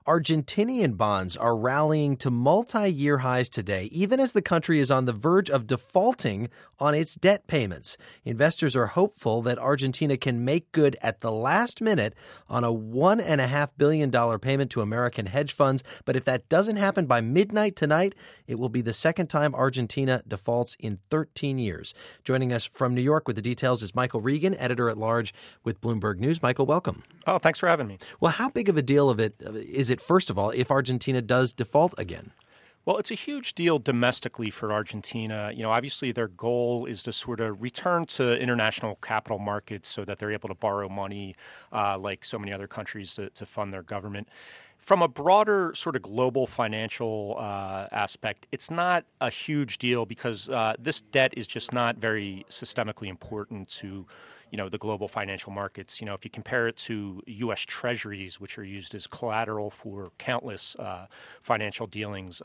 Argentinian bonds are rallying to multi-year highs today, even as the country is on the verge of defaulting on its debt payments. Investors are hopeful that Argentina can make good at the last minute on a $1.5 billion payment to American hedge funds. But if that doesn't happen by midnight tonight, it will be the second time Argentina defaults in 13 years. Joining us from New York with the details is Michael Regan, editor-at-large with Bloomberg News. Michael, welcome. Oh, thanks for having me. Well, how big of a deal is it, first of all, if Argentina does default again? Well, it's a huge deal domestically for Argentina. Obviously their goal is to sort of return to international capital markets so that they're able to borrow money like so many other countries to fund their government. From a broader sort of global financial aspect, it's not a huge deal because this debt is just not very systemically important to the global financial markets. If you compare it to U.S. Treasuries, which are used as collateral for countless financial dealings,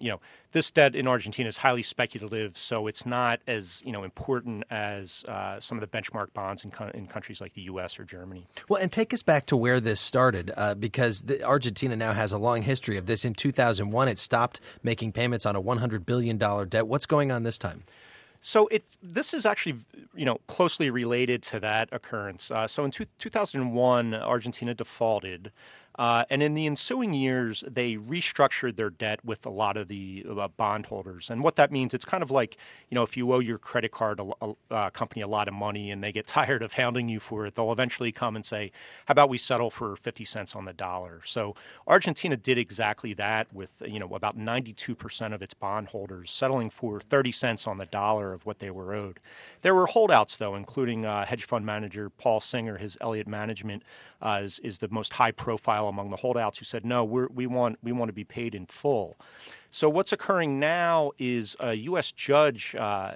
this debt in Argentina is highly speculative, so it's not as important as some of the benchmark bonds in countries like the U.S. or Germany. Well, and take us back to where this started, because Argentina now has a long history of this. In 2001, it stopped making payments on a $100 billion debt. What's going on this time? So this is actually, closely related to that occurrence. So in 2001, Argentina defaulted. And in the ensuing years, they restructured their debt with a lot of the bondholders. And what that means, it's kind of like, if you owe your credit card company a lot of money and they get tired of hounding you for it, they'll eventually come and say, how about we settle for 50 cents on the dollar? So Argentina did exactly that with, about 92% of its bondholders settling for 30 cents on the dollar of what they were owed. There were holdouts, though, including hedge fund manager Paul Singer. His Elliott Management is the most high profile among the holdouts, who said, no, we want to be paid in full. So what's occurring now is a U.S. judge,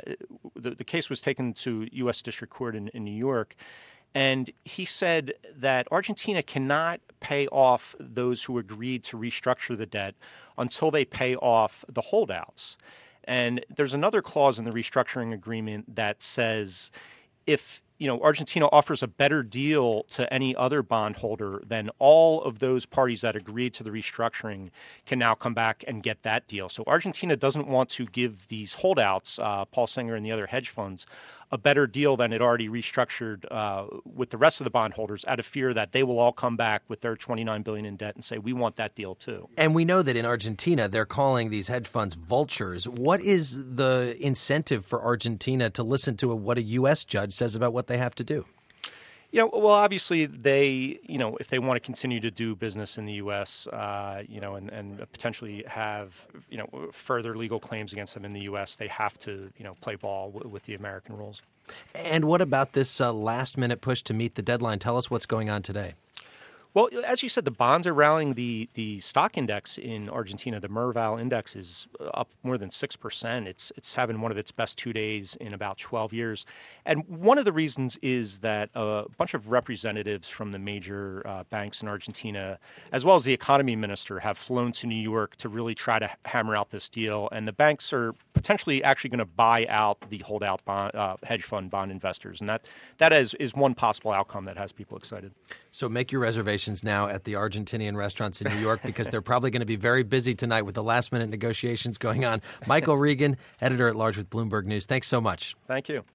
the case was taken to U.S. District Court in New York, and he said that Argentina cannot pay off those who agreed to restructure the debt until they pay off the holdouts. And there's another clause in the restructuring agreement that says if Argentina offers a better deal to any other bondholder, then all of those parties that agreed to the restructuring can now come back and get that deal. So Argentina doesn't want to give these holdouts, Paul Singer and the other hedge funds, a better deal than it already restructured with the rest of the bondholders, out of fear that they will all come back with their $29 billion in debt and say, we want that deal too. And we know that in Argentina, they're calling these hedge funds vultures. What is the incentive for Argentina to listen to what a U.S. judge says about what they have to do? Well, obviously they, if they want to continue to do business in the U.S., and potentially have, further legal claims against them in the U.S., they have to, play ball with the American rules. And what about this last-minute push to meet the deadline? Tell us what's going on today. Well, as you said, the bonds are rallying. The stock index in Argentina, the Merval index, is up more than 6%. It's having one of its best 2 days in about 12 years. And one of the reasons is that a bunch of representatives from the major banks in Argentina, as well as the economy minister, have flown to New York to really try to hammer out this deal. And the banks are potentially actually going to buy out the holdout hedge fund bond investors. And that is one possible outcome that has people excited. So make your reservations now at the Argentinian restaurants in New York, because they're probably going to be very busy tonight with the last-minute negotiations going on. Michael Regan, editor-at-large with Bloomberg News. Thanks so much. Thank you.